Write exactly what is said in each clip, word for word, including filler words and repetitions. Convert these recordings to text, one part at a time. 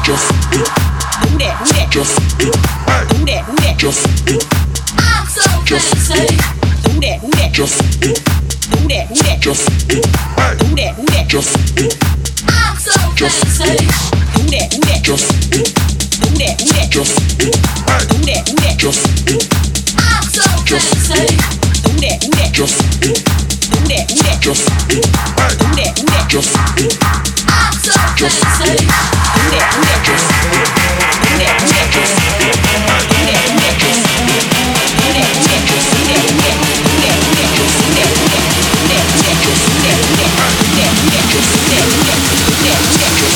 Just do that, do that. Just do that, do that. Just I'm so fancy. Do that, do that. Just do that, do that. Just do that, do that. Just I'm so fancy. Do that, do that. Just do that, do that. Just do that, do that. Just I'm so fancy. Do that, do that. Just do that, do that. Just do that, do that. Just I'm so fancy. Do that, do that. Just do that, do that. Just do that, do that. Just do that, do that. Just do that, do that. Do that, do that. Just do that, do that. Do that, do that. Just do that, do that. Do that, do that. Just do that, do that. Do that, do that. Just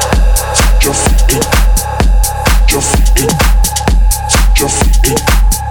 Just